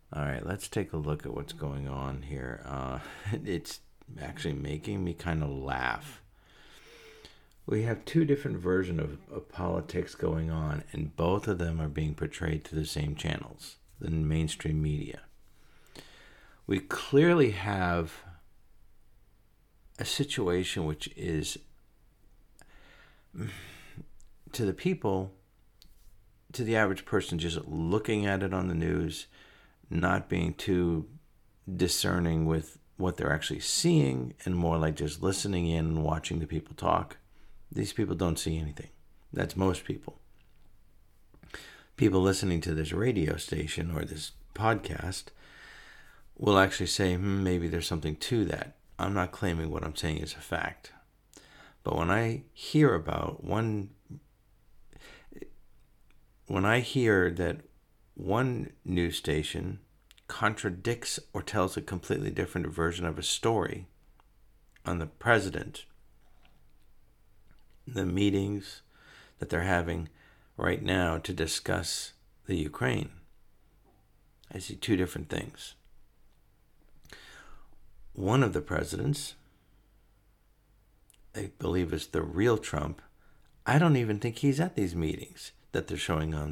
All right, let's take a look at what's going on here. It's actually making me kind of laugh. We have two different versions of politics going on, and both of them are being portrayed through the same channels, the mainstream media. We clearly have a situation which is, to the people, to the average person, just looking at it on the news, not being too discerning with what they're actually seeing, and more like just listening in and watching the people talk. These people don't see anything. That's most people. People listening to this radio station or this podcast will actually say, maybe there's something to that. I'm not claiming what I'm saying is a fact. But when I hear that one news station contradicts or tells a completely different version of a story on the president, the meetings that they're having right now to discuss the Ukraine, I see two different things. One of the presidents, I believe is the real Trump, I don't even think he's at these meetings that they're showing on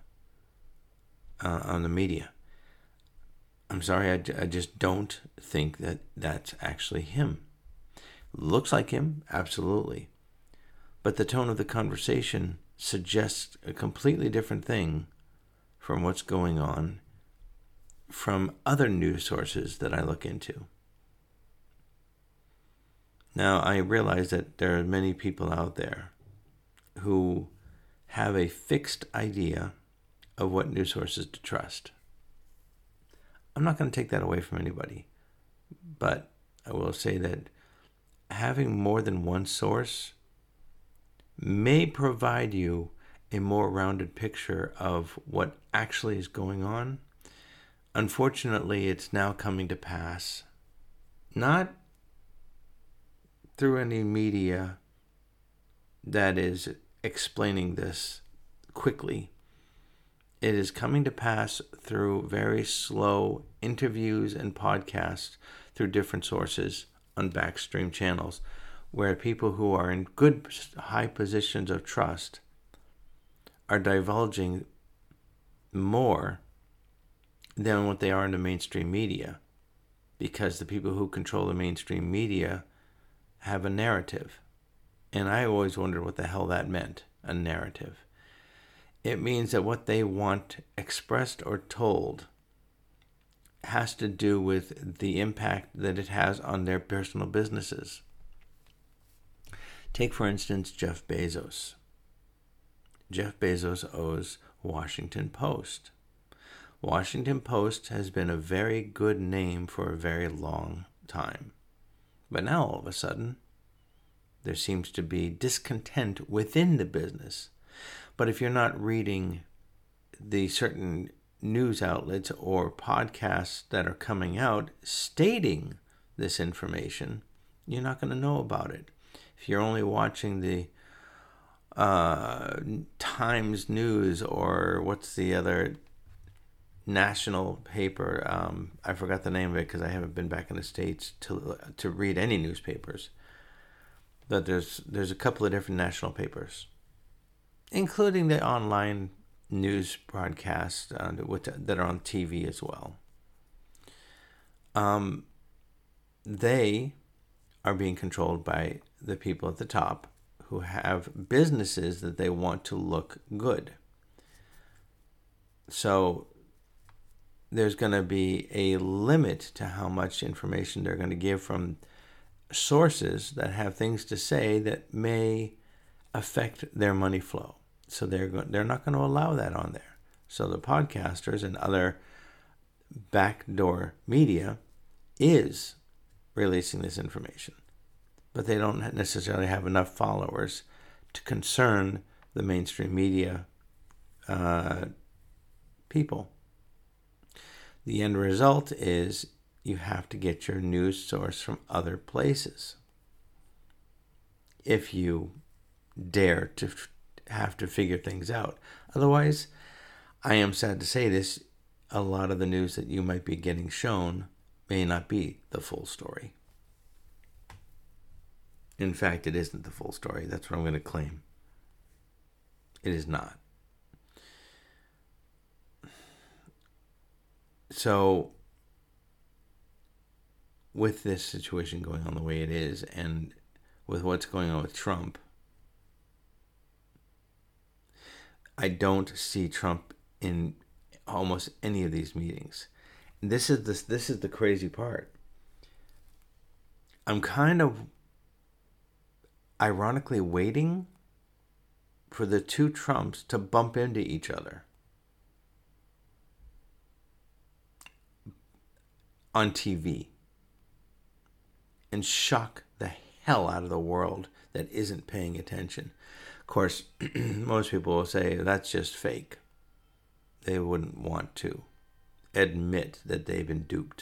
the media. I'm sorry, I just don't think that that's actually him. Looks like him, absolutely. But the tone of the conversation suggests a completely different thing from what's going on from other news sources that I look into. Now, I realize that there are many people out there who have a fixed idea of what news sources to trust. I'm not going to take that away from anybody, but I will say that having more than one source may provide you a more rounded picture of what actually is going on. Unfortunately, it's now coming to pass, not through any media that is explaining this quickly. It is coming to pass through very slow interviews and podcasts through different sources on backstream channels, where people who are in good high positions of trust are divulging more than what they are in the mainstream media, because the people who control the mainstream media have a narrative. And I always wondered what the hell that meant, a narrative. It means that what they want expressed or told has to do with the impact that it has on their personal businesses. Take, for instance, Jeff Bezos. Jeff Bezos owes Washington Post. Washington Post has been a very good name for a very long time. But now, all of a sudden, there seems to be discontent within the business. But if you're not reading the certain news outlets or podcasts that are coming out stating this information, you're not going to know about it. If you're only watching the Times News, or what's the other national paper? I forgot the name of it because I haven't been back in the States to read any newspapers. But there's a couple of different national papers, including the online news broadcasts that are on TV as well. They are being controlled by the people at the top who have businesses that they want to look good. So there's going to be a limit to how much information they're going to give from sources that have things to say that may affect their money flow. So they're not going to allow that on there. So the podcasters and other backdoor media is releasing this information, but they don't necessarily have enough followers to concern the mainstream media people. The end result is you have to get your news source from other places if you dare to have to figure things out. Otherwise, I am sad to say this, a lot of the news that you might be getting shown may not be the full story. In fact, it isn't the full story. That's what I'm going to claim. It is not. So, with this situation going on the way it is, and with what's going on with Trump, I don't see Trump in almost any of these meetings. This is the crazy part. I'm kind of ironically waiting for the two Trumps to bump into each other on TV and shock the hell out of the world that isn't paying attention. Of course, most people will say that's just fake. They wouldn't want to admit that they've been duped.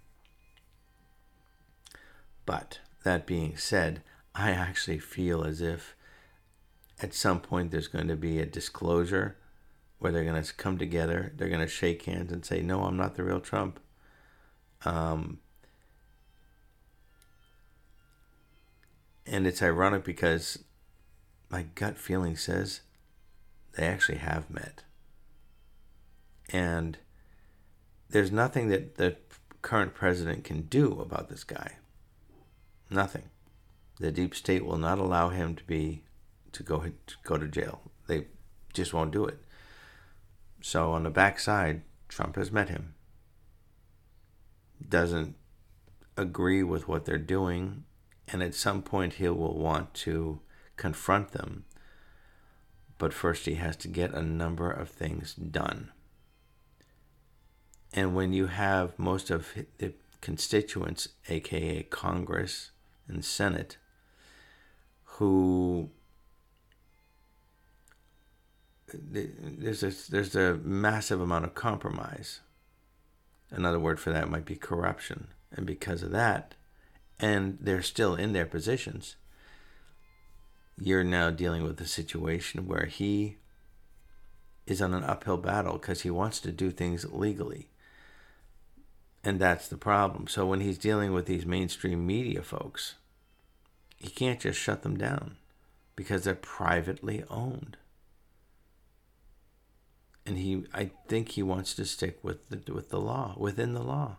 But that being said, I actually feel as if at some point there's going to be a disclosure where they're going to come together, they're going to shake hands and say, no, I'm not the real Trump. And it's ironic because my gut feeling says they actually have met. And there's nothing that the current president can do about this guy. Nothing. The deep state will not allow him to go to jail. They just won't do it. So on the backside, Trump has met him. Doesn't agree with what they're doing, and at some point he will want to confront them. But first he has to get a number of things done. And when you have most of the constituents, aka Congress and Senate, who there's a massive amount of compromise. Another word for that might be corruption. And because of that, and they're still in their positions, you're now dealing with a situation where he is on an uphill battle because he wants to do things legally. And that's the problem. So when he's dealing with these mainstream media folks, he can't just shut them down because they're privately owned. And I think he wants to stick with the law, within the law.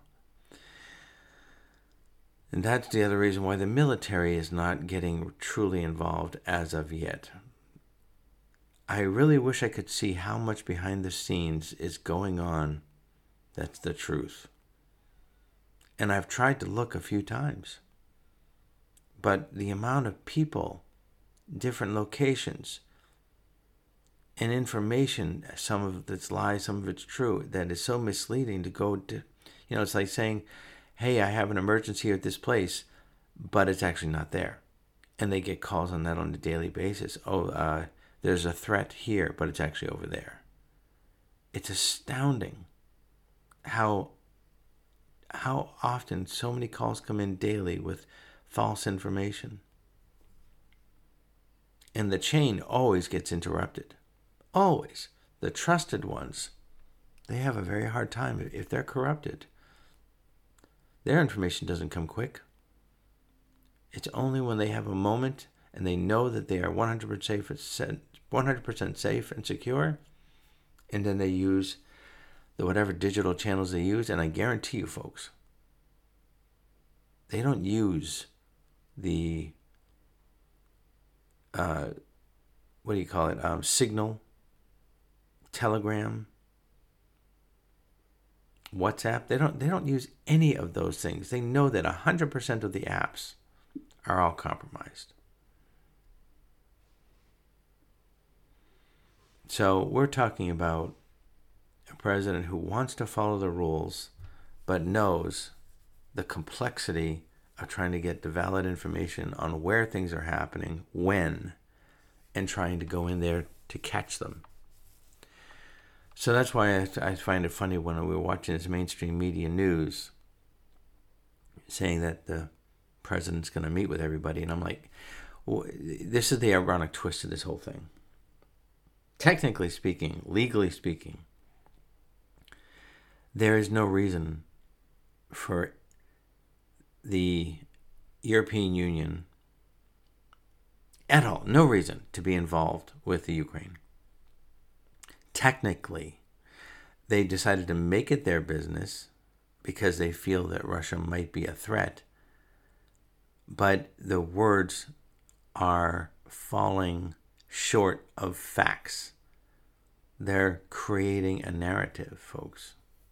And that's the other reason why the military is not getting truly involved as of yet. I really wish I could see how much behind the scenes is going on. That's the truth. And I've tried to look a few times. But the amount of people, different locations, and information, some of it's lies, some of it's true, that is so misleading to go to, it's like saying, hey, I have an emergency at this place, but it's actually not there. And they get calls on that on a daily basis. There's a threat here, but it's actually over there. It's astounding how often so many calls come in daily with false information. And the chain always gets interrupted. Always. The trusted ones, they have a very hard time if they're corrupted. Their information doesn't come quick. It's only when they have a moment and they know that they are 100% safe and secure, and then they use the whatever digital channels they use. And I guarantee you, folks, they don't use the Signal, Telegram, WhatsApp. They don't use any of those things. They know that 100% of the apps are all compromised. So we're talking about a president who wants to follow the rules, but knows the complexity of trying to get the valid information on where things are happening, when, and trying to go in there to catch them. So that's why I find it funny when we were watching this mainstream media news saying that the president's going to meet with everybody. And I'm like, this is the ironic twist of this whole thing. Technically speaking, legally speaking, There is no reason for the European Union at all, no reason to be involved with the Ukraine. Technically, they decided to make it their business because they feel that Russia might be a threat. But the words are falling short of facts. They're creating a narrative, folks.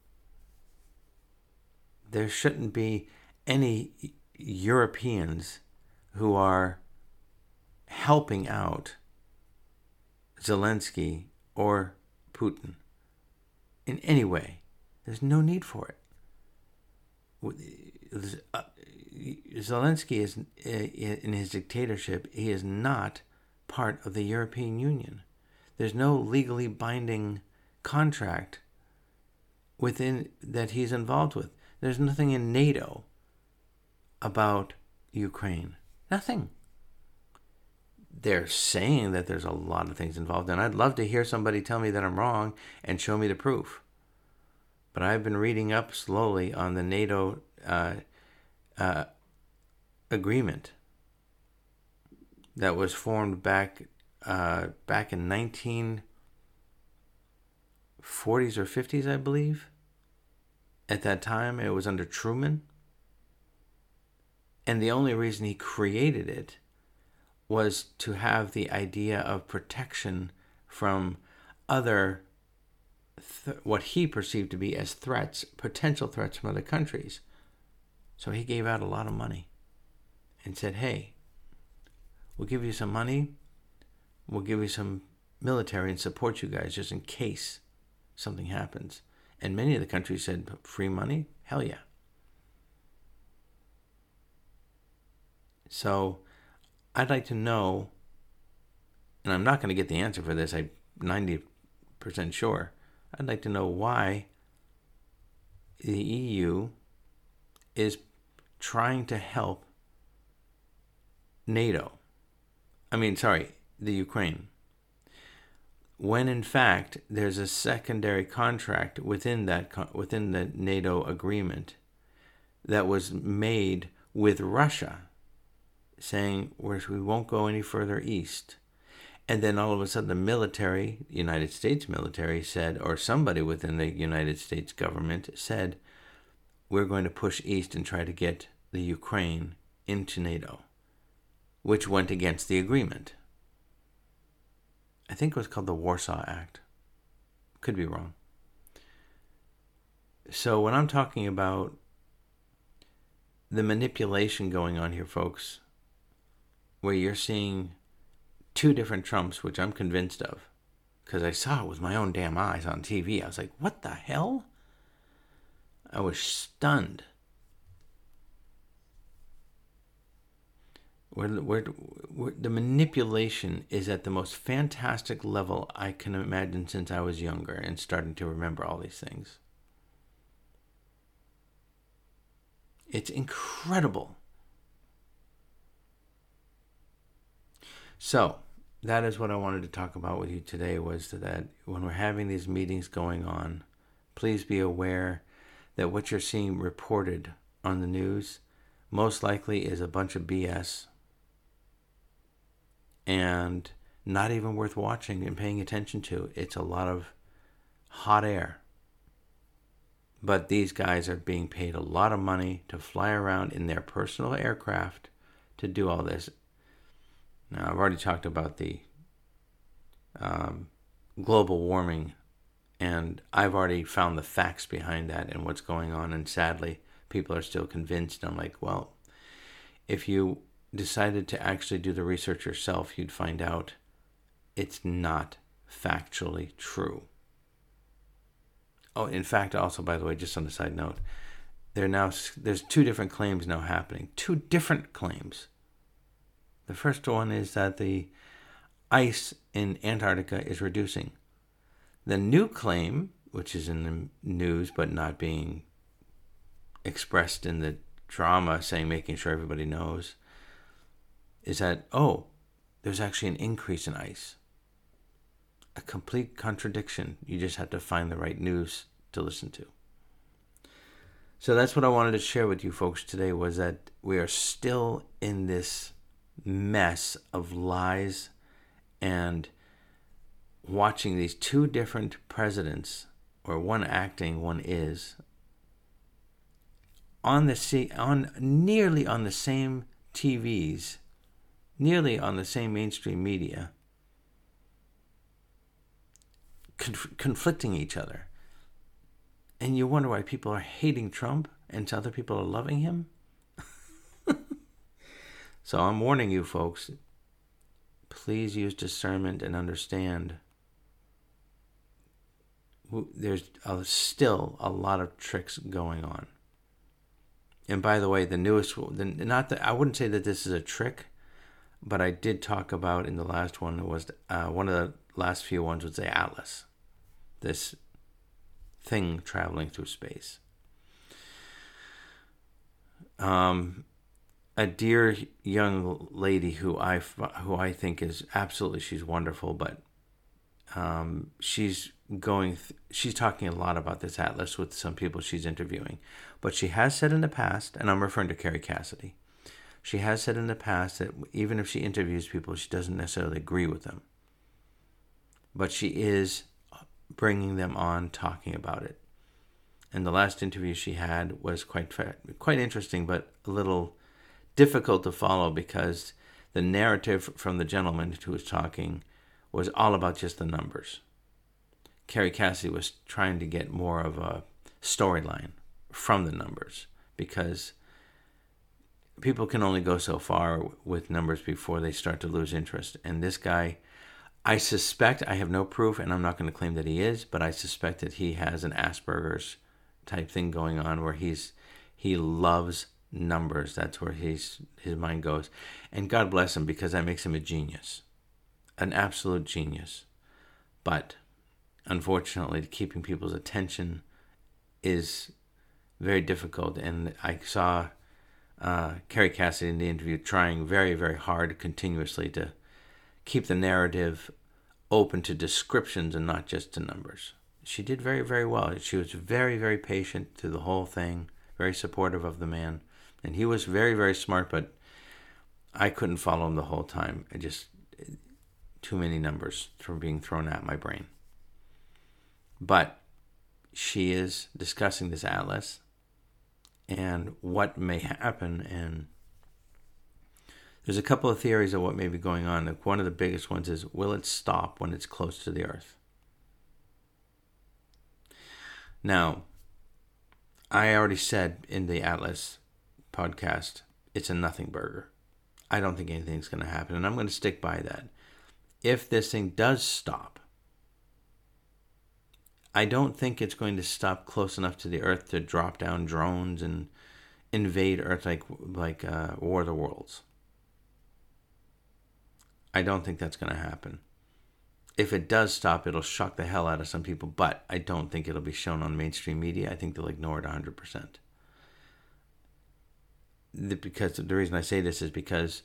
There shouldn't be any Europeans who are helping out Zelensky or Putin in any way. There's no need for it. Zelensky is in his dictatorship. He is not part of the European Union. There's no legally binding contract within that he's involved with. There's nothing in NATO about Ukraine. Nothing. They're saying that there's a lot of things involved, and I'd love to hear somebody tell me that I'm wrong and show me the proof. But I've been reading up slowly on the NATO agreement that was formed back in 1940s or 50s, I believe. At that time, it was under Truman. And the only reason he created it was to have the idea of protection from other, what he perceived to be as threats, potential threats from other countries. So he gave out a lot of money and said, hey, we'll give you some money, we'll give you some military and support you guys just in case something happens. And many of the countries said, free money? Hell yeah. So I'd like to know, and I'm not going to get the answer for this, I'm 90% sure. I'd like to know why the EU is trying to help the Ukraine, when in fact there's a secondary contract within the NATO agreement that was made with Russia, saying we won't go any further east. And then all of a sudden the military, United States military said, or somebody within the United States government said, we're going to push east and try to get the Ukraine into NATO, which went against the agreement. I think it was called the Warsaw Act. Could be wrong. So when I'm talking about the manipulation going on here, folks, where you're seeing two different Trumps, which I'm convinced of, because I saw it with my own damn eyes on TV. I was like, what the hell? I was stunned. The manipulation is at the most fantastic level I can imagine since I was younger and starting to remember all these things. It's incredible. So, that is what I wanted to talk about with you today, was that when we're having these meetings going on, please be aware that what you're seeing reported on the news most likely is a bunch of BS and not even worth watching and paying attention to. It's a lot of hot air. But these guys are being paid a lot of money to fly around in their personal aircraft to do all this. Now, I've already talked about the global warming, and I've already found the facts behind that and what's going on, and sadly, people are still convinced. I'm like, well, if you decided to actually do the research yourself, you'd find out it's not factually true. Oh, in fact, also, by the way, just on a side note, there's two different claims now happening. Two different claims. The first one is that the ice in Antarctica is reducing. The new claim, which is in the news but not being expressed in the drama, making sure everybody knows, is that, there's actually an increase in ice. A complete contradiction. You just have to find the right news to listen to. So that's what I wanted to share with you folks today, was that we are still in this mess of lies and watching these two different presidents, or one acting, one is, nearly on the same TVs, nearly on the same mainstream media, conflicting each other. And you wonder why people are hating Trump and other people are loving him. So I'm warning you folks, please use discernment and understand there's still a lot of tricks going on. And by the way, the newest, I wouldn't say that this is a trick, but I did talk about in the last one, it was one of the last few ones was the Atlas, this thing traveling through space. A dear young lady who I think is absolutely, she's wonderful, but she's talking a lot about this Atlas with some people she's interviewing. But she has said in the past, and I'm referring to Kerry Cassidy, she has said in the past that even if she interviews people, she doesn't necessarily agree with them. But she is bringing them on, talking about it. And the last interview she had was quite interesting, but a little difficult to follow, because the narrative from the gentleman who was talking was all about just the numbers. Kerry Cassidy was trying to get more of a storyline from the numbers, because people can only go so far with numbers before they start to lose interest. And this guy, I suspect, I have no proof, and I'm not going to claim that he is, but I suspect that he has an Asperger's type thing going on, where he loves numbers. That's where his mind goes. And God bless him, because that makes him a genius, an absolute genius. But unfortunately, keeping people's attention is very difficult. And I saw Kerry Cassidy in the interview trying very, very hard continuously to keep the narrative open to descriptions and not just to numbers. She did very, very well. She was very, very patient through the whole thing, very supportive of the man. And he was very, very smart, but I couldn't follow him the whole time. Too many numbers from being thrown at my brain. But she is discussing this Atlas and what may happen. And there's a couple of theories of what may be going on. One of the biggest ones is, will it stop when it's close to the Earth? Now, I already said in the Atlas podcast, it's a nothing burger. I don't think anything's going to happen, and I'm going to stick by that. If this thing does stop, I don't think it's going to stop close enough to the Earth to drop down drones and invade Earth like War of the Worlds. I don't think that's going to happen. If it does stop, it'll shock the hell out of some people, but I don't think it'll be shown on mainstream media. I think they'll ignore it 100%. Because the reason I say this is because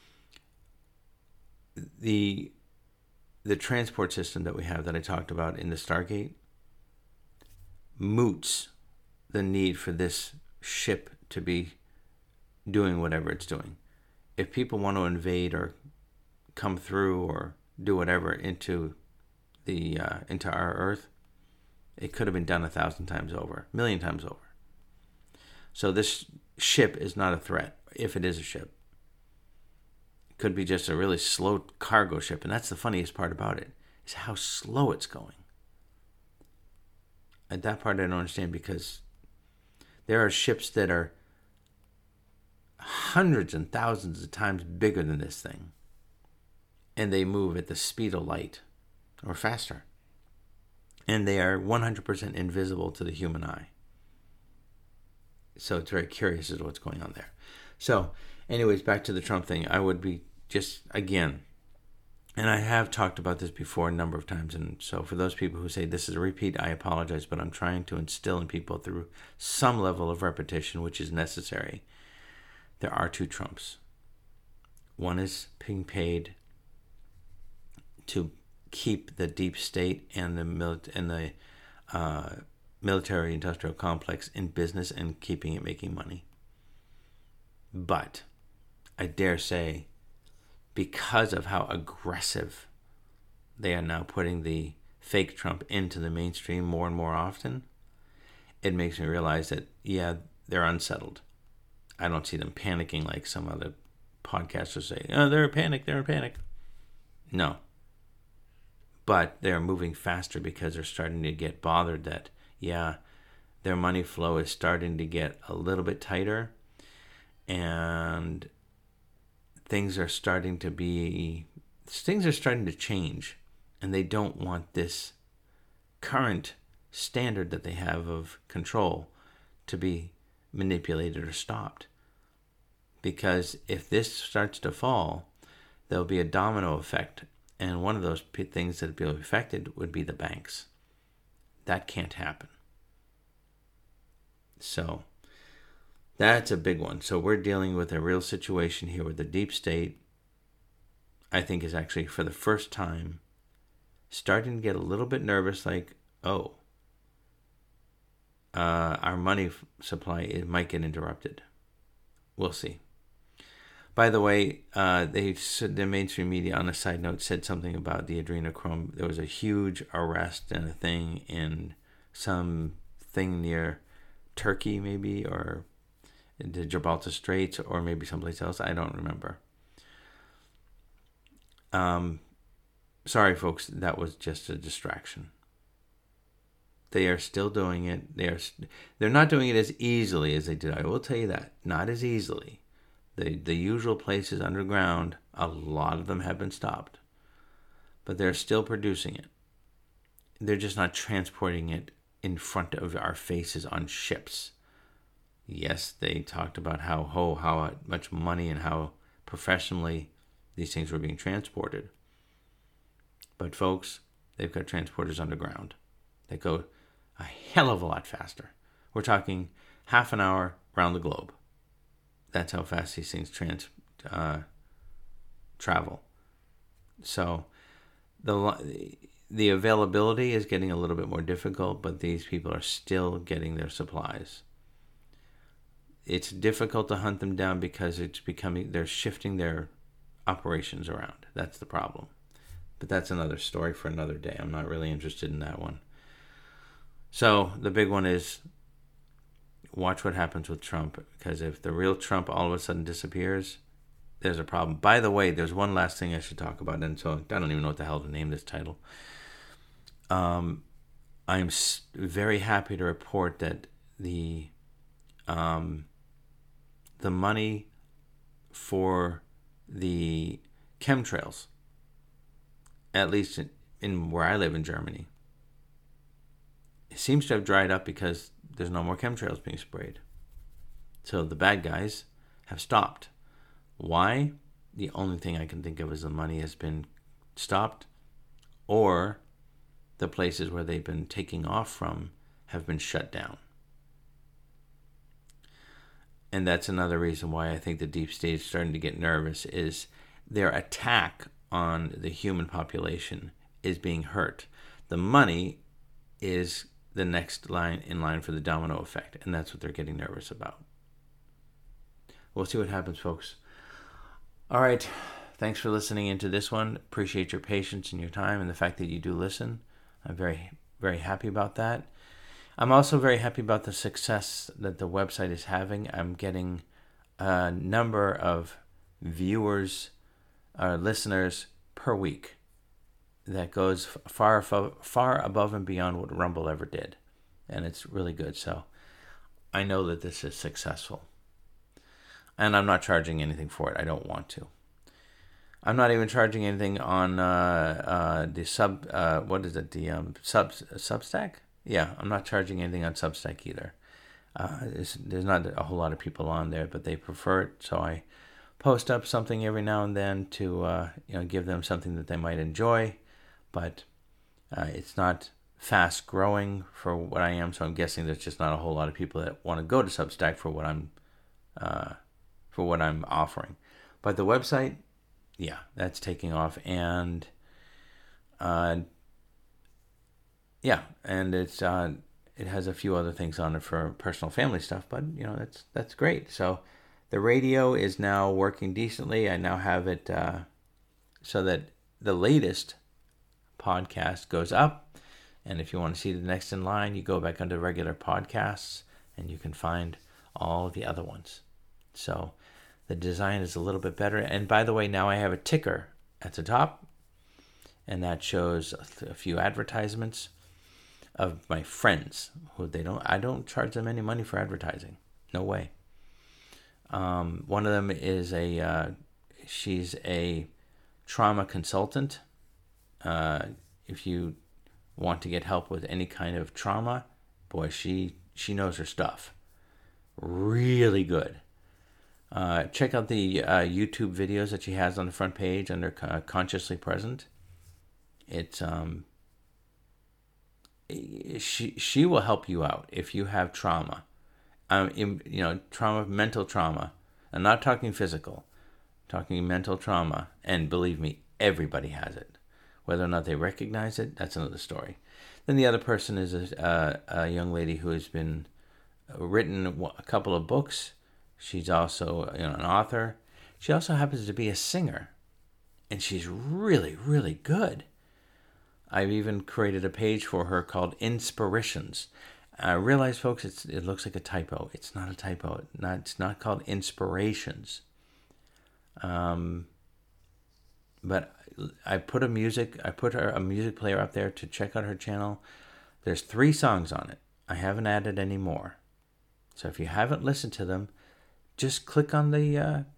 the transport system that we have that I talked about in the Stargate moots the need for this ship to be doing whatever it's doing. If people want to invade or come through or do whatever into our Earth, it could have been done 1,000 times over, 1,000,000 times over. So this ship is not a threat, if it is a ship. It could be just a really slow cargo ship, and that's the funniest part about it, is how slow it's going. And that part I don't understand, because there are ships that are hundreds and thousands of times bigger than this thing, and they move at the speed of light or faster, and they are 100% invisible to the human eye. So it's very curious as to what's going on there. So anyways, back to the Trump thing. I would be just, again, and I have talked about this before a number of times, and so for those people who say this is a repeat, I apologize, but I'm trying to instill in people through some level of repetition, which is necessary. There are two Trumps. One is being paid to keep the deep state and the military-industrial complex in business and keeping it making money. But I dare say, because of how aggressive they are now putting the fake Trump into the mainstream more and more often, it makes me realize that, yeah, they're unsettled. I don't see them panicking like some other podcasters say, oh, they're in panic. No. But they're moving faster because they're starting to get bothered that, yeah, their money flow is starting to get a little bit tighter, and things are starting to change, and they don't want this current standard that they have of control to be manipulated or stopped. Because if this starts to fall, there'll be a domino effect, and one of those things that will be affected would be the banks. That can't happen. So that's a big one. So we're dealing with a real situation here with the deep state, I think, is actually for the first time starting to get a little bit nervous, like, oh, our money supply might get interrupted. We'll see. By the way, the mainstream media, on a side note, said something about the adrenochrome. There was a huge arrest and a thing in some thing near Turkey, maybe, or the Gibraltar Straits, or maybe someplace else. I don't remember. Sorry, folks, that was just a distraction. They are still doing it. They're not doing it as easily as they did. I will tell you that. Not as easily. The usual places underground, a lot of them have been stopped. But they're still producing it. They're just not transporting it in front of our faces on ships. Yes, they talked about how much money and how professionally these things were being transported. But folks, they've got transporters underground that go a hell of a lot faster. We're talking half an hour around the globe. That's how fast these things travel. So the availability is getting a little bit more difficult, but these people are still getting their supplies. It's difficult to hunt them down because they're shifting their operations around. That's the problem. But that's another story for another day. I'm not really interested in that one. So the big one is watch what happens with Trump, because if the real Trump all of a sudden disappears, there's a problem. By the way, there's one last thing I should talk about, and so I don't even know what the hell to name this title. I'm very happy to report that the money for the chemtrails, at least in where I live in Germany, it seems to have dried up because there's no more chemtrails being sprayed. So the bad guys have stopped. Why? The only thing I can think of is the money has been stopped, or the places where they've been taking off from have been shut down. And that's another reason why I think the deep state is starting to get nervous, is their attack on the human population is being hurt. The money is the next line in line for the domino effect, and that's what they're getting nervous about. We'll see what happens, folks. All right. Thanks for listening into this one. Appreciate your patience and your time and the fact that you do listen. I'm very, very happy about that. I'm also very happy about the success that the website is having. I'm getting a number of viewers, listeners per week that goes far above and beyond what Rumble ever did. And it's really good. So I know that this is successful. And I'm not charging anything for it. I don't want to. I'm not even charging anything on the Substack? Yeah, I'm not charging anything on Substack either. There's not a whole lot of people on there, but they prefer it. So I post up something every now and then to give them something that they might enjoy. But it's not fast growing for what I am. So I'm guessing there's just not a whole lot of people that want to go to Substack for what I'm offering. But the website, yeah, that's taking off, and it's it has a few other things on it for personal family stuff, but that's great. So the radio is now working decently. I now have it so that the latest podcast goes up, and if you want to see the next in line, you go back under regular podcasts and you can find all the other ones. So the design is a little bit better. And by the way, now I have a ticker at the top, and that shows a few advertisements of my friends who I don't charge them any money for advertising. No way. One of them is she's a trauma consultant. If you want to get help with any kind of trauma, boy, she knows her stuff. Really good. Check out the YouTube videos that she has on the front page under Consciously Present. It's she will help you out if you have trauma. Trauma, mental trauma. I'm not talking physical. I'm talking mental trauma, and believe me, everybody has it. Whether or not they recognize it, that's another story. Then the other person is a young lady who has been written a couple of books. She's also an author. She also happens to be a singer, and she's really, really good. I've even created a page for her called Inspirations. I realize, folks, it looks like a typo. It's not a typo. It's not called Inspirations. But I put a music player up there to check out her channel. There's 3 songs on it. I haven't added any more. So if you haven't listened to them, just click on the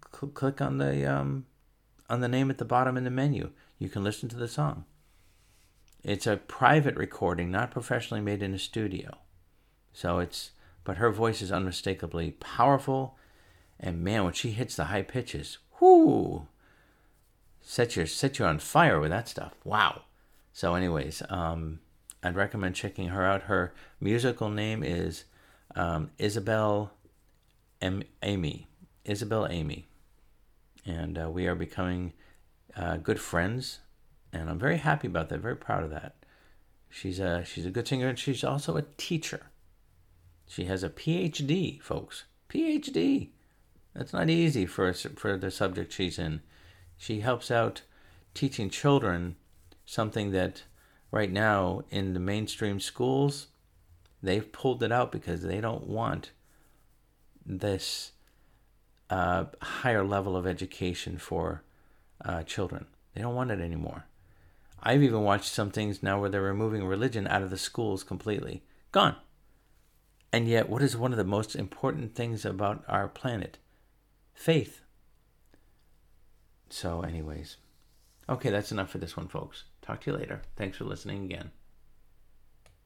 name at the bottom in the menu. You can listen to the song. It's a private recording, not professionally made in a studio. But her voice is unmistakably powerful, and man, when she hits the high pitches, whoo, set you on fire with that stuff. Wow. So anyways, I'd recommend checking her out. Her musical name is Isabel Amy. Isabel Amy. And we are becoming good friends, and I'm very happy about that, very proud of that. She's a good singer, and she's also a teacher. She has a PhD, folks. PhD. That's not easy for the subject she's in. She helps out teaching children something that right now in the mainstream schools, they've pulled it out because they don't want this higher level of education for children. They don't want it anymore. I've even watched some things now where they're removing religion out of the schools completely. Gone. And yet, what is one of the most important things about our planet? Faith. So anyways. Okay, that's enough for this one, folks. Talk to you later. Thanks for listening again.